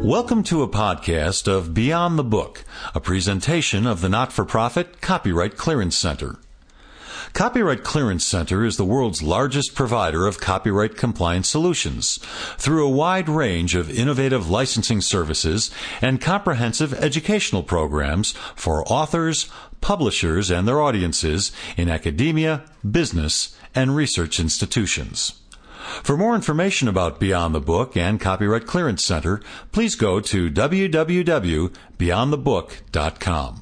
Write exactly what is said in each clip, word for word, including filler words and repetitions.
Welcome to a podcast of Beyond the Book, a presentation of the not-for-profit Copyright Clearance Center. Copyright Clearance Center is the world's largest provider of copyright compliance solutions through a wide range of innovative licensing services and comprehensive educational programs for authors, publishers, and their audiences in academia, business, and research institutions. For more information about Beyond the Book and Copyright Clearance Center, please go to w w w dot beyond the book dot com.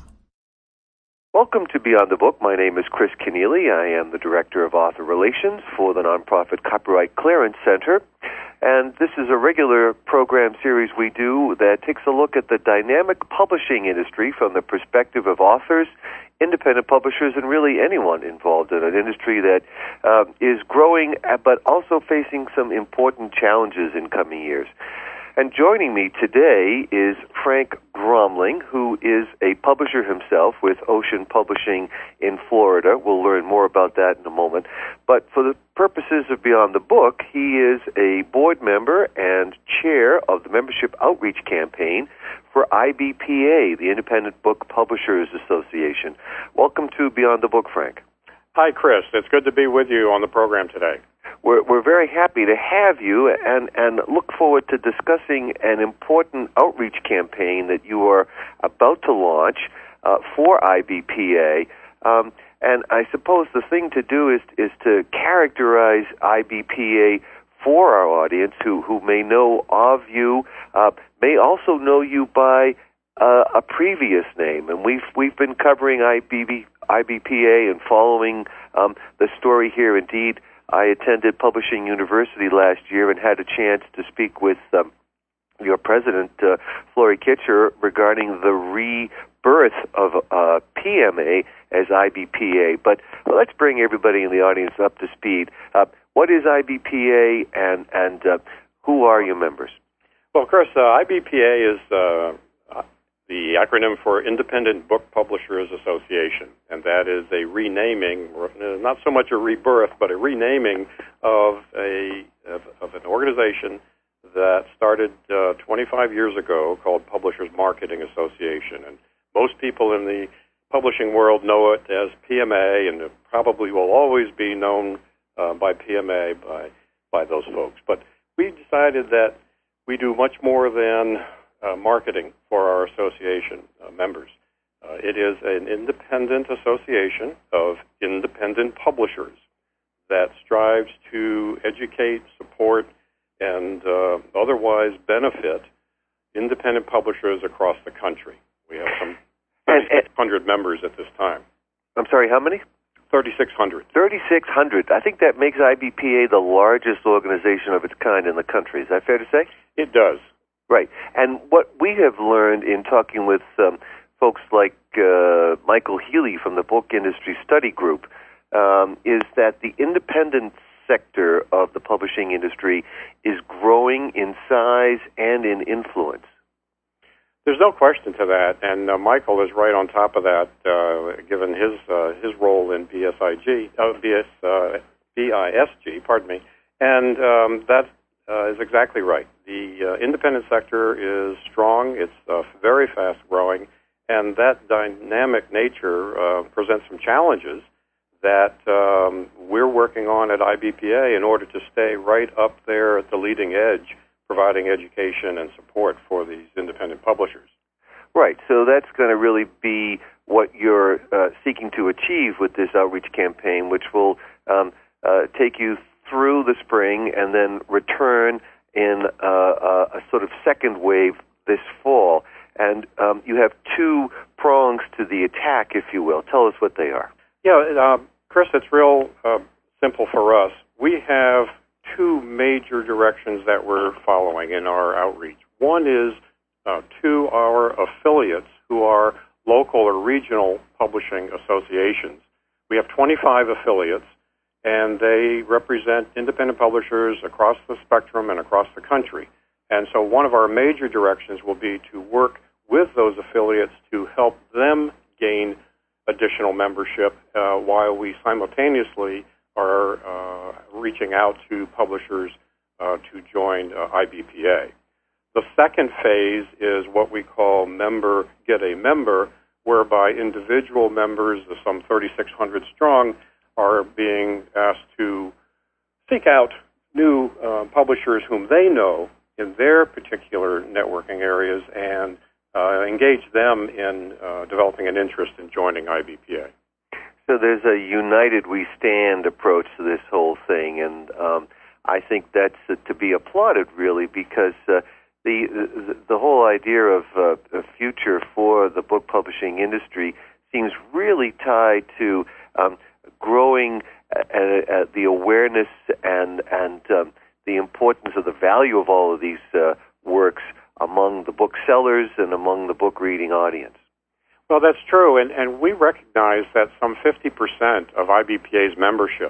Welcome to Beyond the Book. My name is Chris Keneally. I am the Director of Author Relations for the nonprofit Copyright Clearance Center. And this is a regular program series we do that takes a look at the dynamic publishing industry from the perspective of authors, independent publishers, and really anyone involved in an industry that uh, is growing but also facing some important challenges in coming years. And joining me today is Frank Gromling, who is a publisher himself with Ocean Publishing in Florida. We'll learn more about that in a moment. But for the purposes of Beyond the Book, he is a board member and chair of the Membership Outreach Campaign for I B P A, the Independent Book Publishers Association. Welcome to Beyond the Book, Frank. Hi, Chris. It's good to be with you on the program today. We're, we're very happy to have you and, and look forward to discussing an important outreach campaign that you are about to launch uh, for I B P A. Um, and I suppose the thing to do is, is to characterize I B P A for our audience who, who may know of you, uh, may also know you by uh, a previous name. And we've, we've been covering I B P A and following um, the story here. Indeed, I attended Publishing University last year and had a chance to speak with um, your president, uh, Flory Kitcher, regarding the rebirth of uh, P M A as I B P A. But well, let's bring everybody in the audience up to speed. Uh, what is I B P A, and, and uh, who are your members? Well, of course, uh, I B P A is uh, the acronym for Independent Book Publishers Association, and that is a renaming, not so much a rebirth, but a renaming of a of, of an organization that started uh, twenty-five years ago called Publishers Marketing Association. And most people in the publishing world know it as P M A, and it probably will always be known uh, by P M A by by those folks. But we decided that we do much more than Uh, marketing for our association uh, members. Uh, it is an independent association of independent publishers that strives to educate, support, and uh, otherwise benefit independent publishers across the country. We have some thirty-six hundred members at this time. I'm sorry, how many? thirty-six hundred. thirty-six hundred. I think that makes I B P A the largest organization of its kind in the country. Is that fair to say? It does. Right. And what we have learned in talking with um, folks like uh, Michael Healy from the Book Industry Study Group um, is that the independent sector of the publishing industry is growing in size and in influence. There's no question to that, and uh, Michael is right on top of that, uh, given his uh, his role in B S I G, uh, B S, uh, B I S G, pardon me, and um, that uh, is exactly right. The uh, independent sector is strong, it's uh, very fast-growing, and that dynamic nature uh, presents some challenges that um, we're working on at I B P A in order to stay right up there at the leading edge, providing education and support for these independent publishers. Right, so that's going to really be what you're uh, seeking to achieve with this outreach campaign, which will um, uh, take you through the spring and then return in uh, a, a sort of second wave this fall. And um, you have two prongs to the attack, if you will. Tell us what they are. Yeah, uh, Chris, it's real uh, simple for us. We have two major directions that we're following in our outreach. One is uh, to our affiliates who are local or regional publishing associations. We have twenty-five affiliates, and they represent independent publishers across the spectrum and across the country. And so one of our major directions will be to work with those affiliates to help them gain additional membership uh, while we simultaneously are uh, reaching out to publishers uh, to join uh, I B P A. The second phase is what we call member get a member, whereby individual members, some thirty-six hundred strong, are being asked to seek out new uh, publishers whom they know in their particular networking areas and uh, engage them in uh, developing an interest in joining I B P A. So there's a united we stand approach to this whole thing, and um, I think that's uh, to be applauded, really, because uh, the, the the whole idea of uh, a future for the book publishing industry seems really tied to um, growing uh, uh, the awareness and and um, the importance of the value of all of these uh, works among the booksellers and among the book reading audience. Well, that's true, and, and we recognize that some fifty percent of I B P A's membership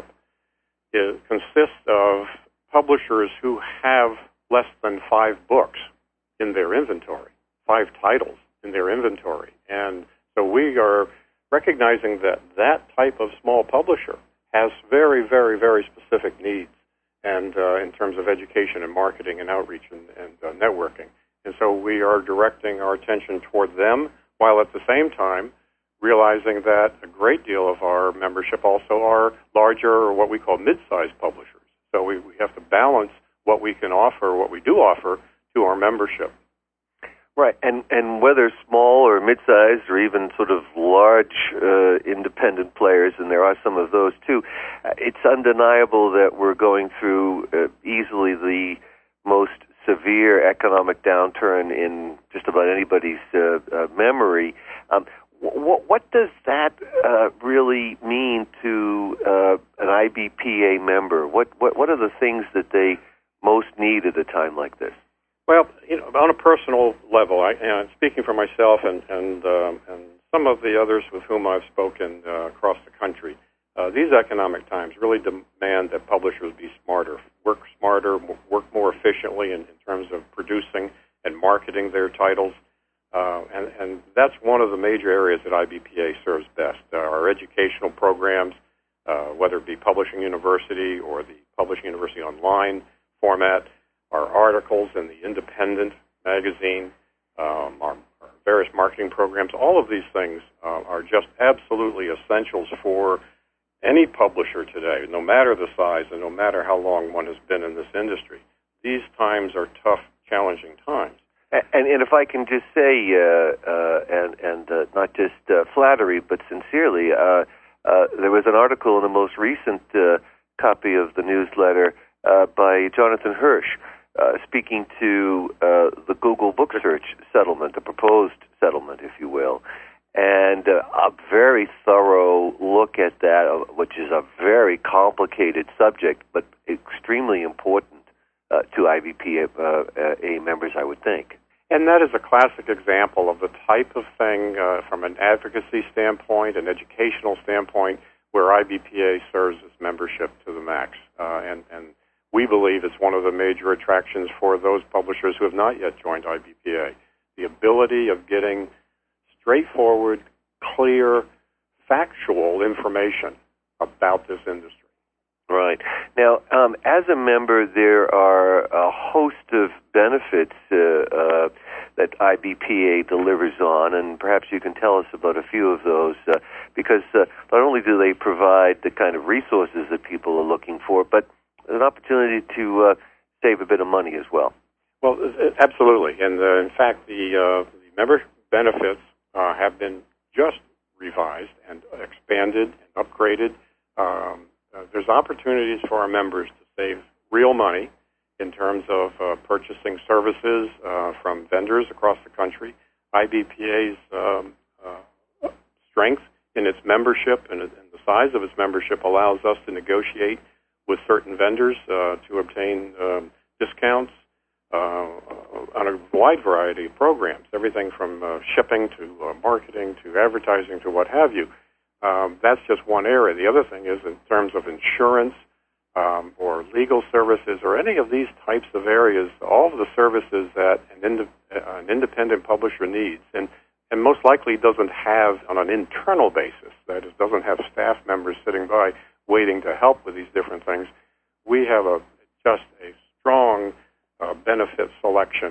is, consists of publishers who have less than five books in their inventory, five titles in their inventory. And so we are recognizing that that type of small publisher has very, very, very specific needs and uh, in terms of education and marketing and outreach and, and uh, networking. And so we are directing our attention toward them, while at the same time realizing that a great deal of our membership also are larger or what we call mid-sized publishers. So we, we have to balance what we can offer, what we do offer, to our membership. Right, and and whether small or mid-sized or even sort of large uh, independent players, and there are some of those too, uh, it's undeniable that we're going through uh, easily the most severe economic downturn in just about anybody's uh, uh, memory. Um, w- what does that uh, really mean to uh, an I B P A member? What, what what are the things that they most need at a time like this? Well, you know, on a personal level, I, and speaking for myself and and, um, and some of the others with whom I've spoken uh, across the country, uh, these economic times really demand that publishers be smarter, work smarter, work more efficiently in, in terms of producing and marketing their titles. Uh, and, and that's one of the major areas that I B P A serves best. Uh, our educational programs, uh, whether it be Publishing University or the Publishing University Online format, our articles in the Independent magazine, um, our, our various marketing programs, all of these things uh, are just absolutely essentials for any publisher today, no matter the size and no matter how long one has been in this industry. These times are tough, challenging times. And, and if I can just say, uh, uh, and, and uh, not just uh, flattery, but sincerely, uh, uh, there was an article in the most recent uh, copy of the newsletter uh, by Jonathan Hirsch, Uh, speaking to uh, the Google book search settlement, the proposed settlement, if you will, and uh, a very thorough look at that, uh, which is a very complicated subject, but extremely important uh, to I B P A, uh, A members, I would think. And that is a classic example of the type of thing uh, from an advocacy standpoint, an educational standpoint, where I B P A serves its membership to the max. Uh, and, and we believe it's one of the major attractions for those publishers who have not yet joined I B P A. The ability of getting straightforward, clear, factual information about this industry. Right. Now, um, as a member, there are a host of benefits uh, uh, that I B P A delivers on, and perhaps you can tell us about a few of those, uh, because uh, not only do they provide the kind of resources that people are looking for, but an opportunity to uh, save a bit of money as well. Well, absolutely. And uh, in fact, the, uh, the member benefits uh, have been just revised and expanded and upgraded. Um, uh, there's opportunities for our members to save real money in terms of uh, purchasing services uh, from vendors across the country. I B P A's um, uh, strength in its membership and, and the size of its membership allows us to negotiate with certain vendors uh, to obtain um, discounts uh, on a wide variety of programs, everything from uh, shipping to uh, marketing to advertising to what have you. Um, that's just one area. The other thing is in terms of insurance um, or legal services or any of these types of areas, all of the services that an, ind- an independent publisher needs, and, and most likely doesn't have on an internal basis, that is, doesn't have staff members sitting by waiting to help with these different things, we have a just a strong uh, benefit selection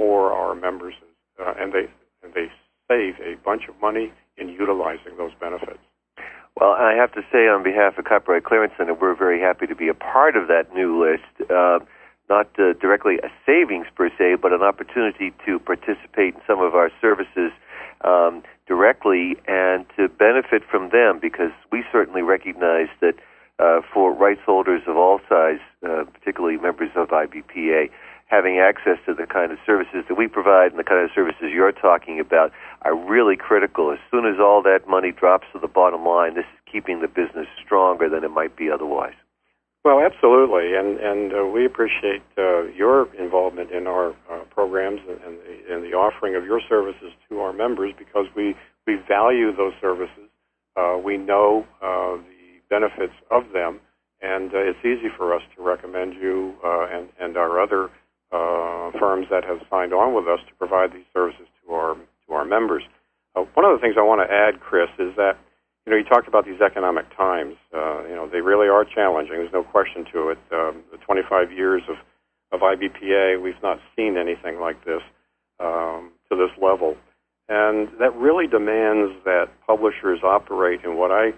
for our members, uh, and they and they save a bunch of money in utilizing those benefits. Well, I have to say on behalf of Copyright Clearance Center, we're very happy to be a part of that new list. Uh, not uh, directly a savings per se, but an opportunity to participate in some of our services um, directly and to benefit from them, because we certainly recognize that uh, for rights holders of all size, uh, particularly members of I B P A, having access to the kind of services that we provide and the kind of services you're talking about are really critical. As soon as all that money drops to the bottom line, this is keeping the business stronger than it might be otherwise. Well, absolutely, and and uh, we appreciate uh, your involvement in our uh, programs and the, and the offering of your services to our members, because we, we value those services. Uh, we know uh, the benefits of them, and uh, it's easy for us to recommend you uh, and, and our other uh, firms that have signed on with us to provide these services to our to our members. Uh, one of the things I want to add, Chris, is that you know, you talked about these economic times. Uh, you know, they really are challenging. There's no question to it. Um, the twenty-five years of, of I B P A, we've not seen anything like this um, to this level. And that really demands that publishers operate in what I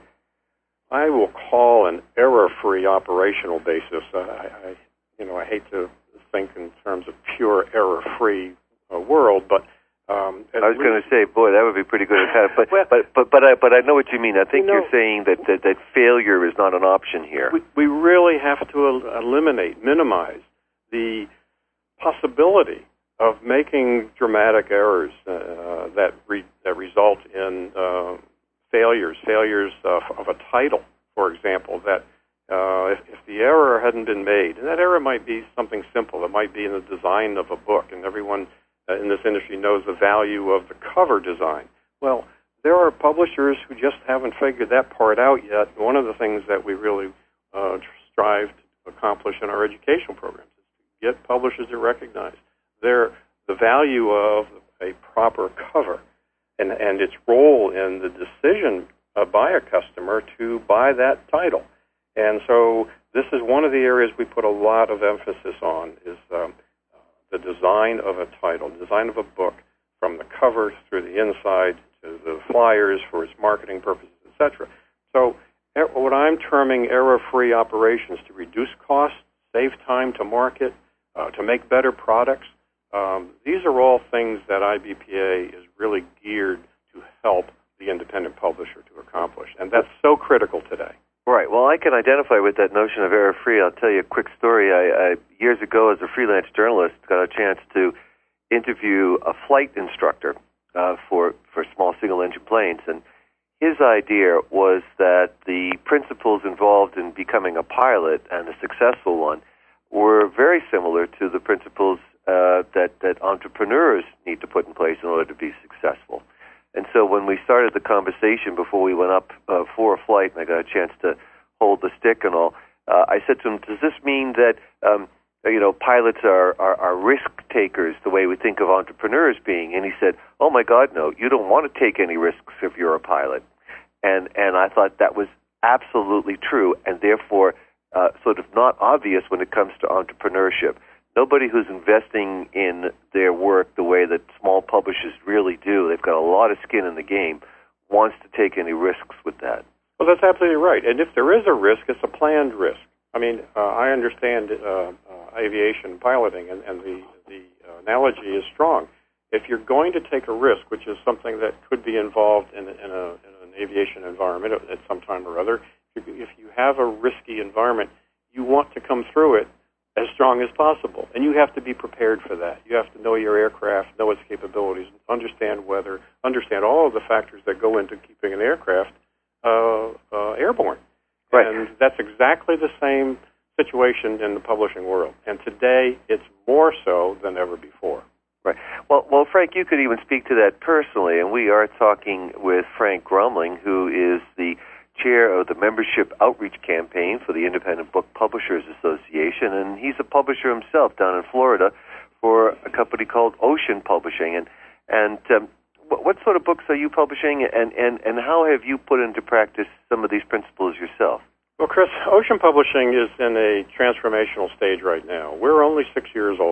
I will call an error-free operational basis. Uh, I, I, you know, I hate to think in terms of pure error-free uh, world, but Um, I was going to say, boy, that would be pretty good. But well, but but but I but I know what you mean. I think you know, you're saying that, that that failure is not an option here. We, we really have to el- eliminate, minimize the possibility of making dramatic errors uh, that re- that result in uh, failures, failures of, of a title, for example. That uh, if, if the error hadn't been made, and that error might be something simple. It might be in the design of a book, and everyone Uh, in this industry knows the value of the cover design. Well, there are publishers who just haven't figured that part out yet. One of the things that we really uh, strive to accomplish in our educational programs is to get publishers to recognize their the value of a proper cover and, and its role in the decision uh, by a customer to buy that title. And so this is one of the areas we put a lot of emphasis on is um, the design of a title, design of a book, from the cover through the inside to the flyers for its marketing purposes, et cetera. So er, what I'm terming error-free operations to reduce costs, save time to market, uh, to make better products, um, these are all things that I B P A is really geared to help the independent publisher to accomplish, and that's so critical today. Right. Well, I can identify with that notion of error-free. I'll tell you a quick story. I, I years ago, as a freelance journalist, got a chance to interview a flight instructor uh, for for small single-engine planes, and his idea was that the principles involved in becoming a pilot and a successful one were very similar to the principles uh, that that entrepreneurs need to put in place in order to be successful. And so when we started the conversation before we went up uh, for a flight, and I got a chance to hold the stick and all, uh, I said to him, does this mean that, um, you know, pilots are, are, are risk takers the way we think of entrepreneurs being? And he said, oh, my God, no, you don't want to take any risks if you're a pilot. And, and I thought that was absolutely true and therefore uh, sort of not obvious when it comes to entrepreneurship. Nobody who's investing in their work the way that small publishers really do, they've got a lot of skin in the game, wants to take any risks with that. Well, that's absolutely right. And if there is a risk, it's a planned risk. I mean, uh, I understand uh, uh, aviation piloting, and, and the, the analogy is strong. If you're going to take a risk, which is something that could be involved in, in, a, in an aviation environment at some time or other, if you, if you have a risky environment, you want to come through it as strong as possible. And you have to be prepared for that. You have to know your aircraft, know its capabilities, understand weather, understand all of the factors that go into keeping an aircraft uh, uh, airborne. Right. And that's exactly the same situation in the publishing world. And today, it's more so than ever before. Right. Well, well, Frank, you could even speak to that personally, and we are talking with Frank Grumling, who is the chair of the Membership Outreach Campaign for the Independent Book Publishers Association, and he's a publisher himself down in Florida for a company called Ocean Publishing. And and um, what, what sort of books are you publishing, and, and, and how have you put into practice some of these principles yourself? Well, Chris, Ocean Publishing is in a transformational stage right now. We're only six years old,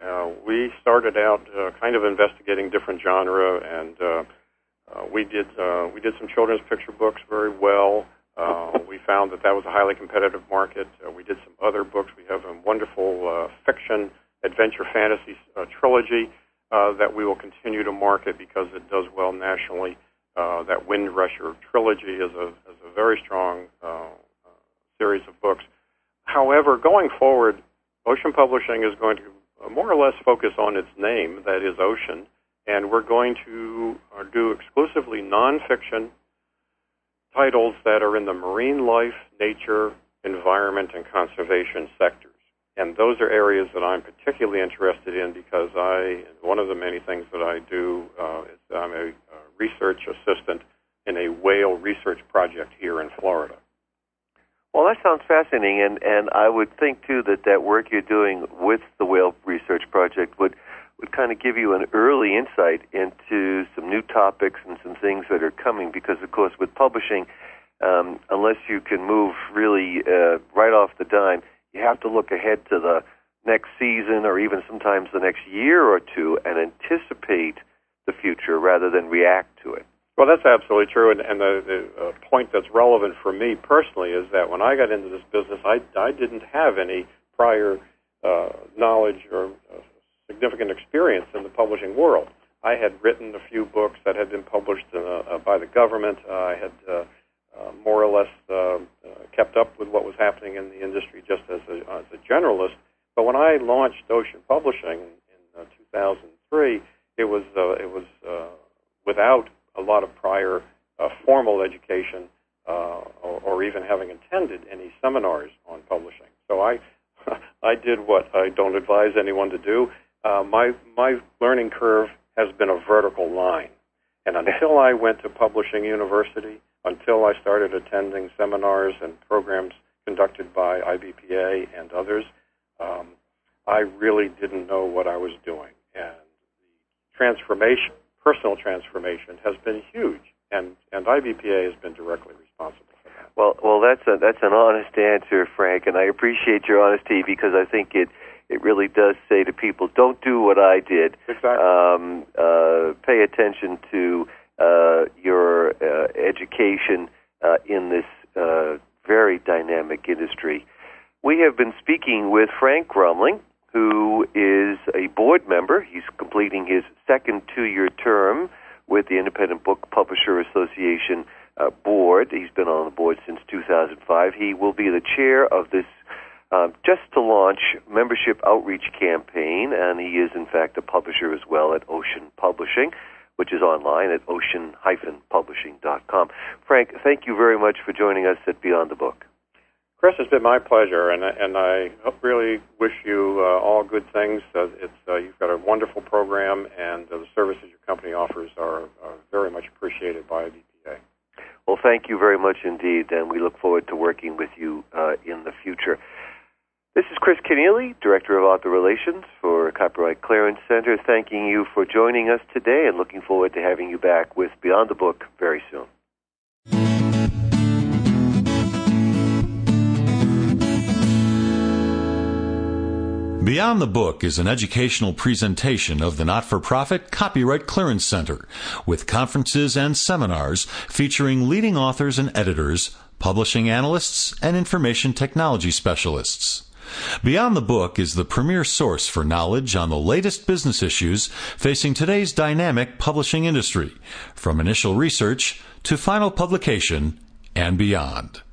Uh, we started out uh, kind of investigating different genre, and uh, uh, we did uh, we did some children's picture books very well. Uh, we found that that was a highly competitive market. Uh, we did some other books. We have a wonderful uh, fiction, adventure, fantasy uh, trilogy uh, that we will continue to market because it does well nationally. Uh, that Windrusher trilogy is a, is a very strong uh, uh, series of books. However, going forward, Ocean Publishing is going to uh, more or less focus on its name, that is Ocean, and we're going to uh, do exclusively nonfiction titles that are in the marine life, nature, environment, and conservation sectors. And those are areas that I'm particularly interested in because I, one of the many things that I do uh, is I'm a, a research assistant in a whale research project here in Florida. Well, that sounds fascinating, and, and I would think, too, that that work you're doing with the Whale Research Project would, would kind of give you an early insight into some new topics and some things that are coming, because, of course, with publishing, um, unless you can move really uh, right off the dime, you have to look ahead to the next season or even sometimes the next year or two and anticipate the future rather than react to it. Well, that's absolutely true, and, and the, the uh, point that's relevant for me personally is that when I got into this business, I, I didn't have any prior uh, knowledge or uh, significant experience in the publishing world. I had written a few books that had been published uh, uh, by the government. Uh, I had uh, uh, more or less uh, uh, kept up with what was happening in the industry just as a, as a generalist. But when I launched Ocean Publishing in uh, two thousand three, it was uh, it was uh, without a lot of prior uh, formal education uh, or, or even having attended any seminars on publishing. So I I did what I don't advise anyone to do. Uh, my my learning curve has been a vertical line. And until I went to Publishing University, until I started attending seminars and programs conducted by I B P A and others, um, I really didn't know what I was doing. And the transformation, personal transformation, has been huge, and, and I B P A has been directly responsible for that. Well, well, that's a, that's an honest answer, Frank, and I appreciate your honesty because I think it it really does say to people, don't do what I did. Exactly. Um, uh, pay attention to uh, your uh, education uh, in this uh, very dynamic industry. We have been speaking with Frank Grumling, who is a board member. He's completing his second two-year term with the Independent Book Publisher Association uh, board. He's been on the board since two thousand five. He will be the chair of this uh, just-to-launch membership outreach campaign, and he is, in fact, a publisher as well at Ocean Publishing, which is online at ocean dash publishing dot com. Frank, thank you very much for joining us at Beyond the Book. Chris, it's been my pleasure, and, and I really wish you uh, all good things. Uh, it's uh, you've got a wonderful program, and uh, the services your company offers are, are very much appreciated by I B P A. Well, thank you very much indeed, and we look forward to working with you uh, in the future. This is Chris Kenneally, Director of Author Relations for Copyright Clearance Center, thanking you for joining us today and looking forward to having you back with Beyond the Book very soon. Beyond the Book is an educational presentation of the not-for-profit Copyright Clearance Center, with conferences and seminars featuring leading authors and editors, publishing analysts, and information technology specialists. Beyond the Book is the premier source for knowledge on the latest business issues facing today's dynamic publishing industry, from initial research to final publication and beyond.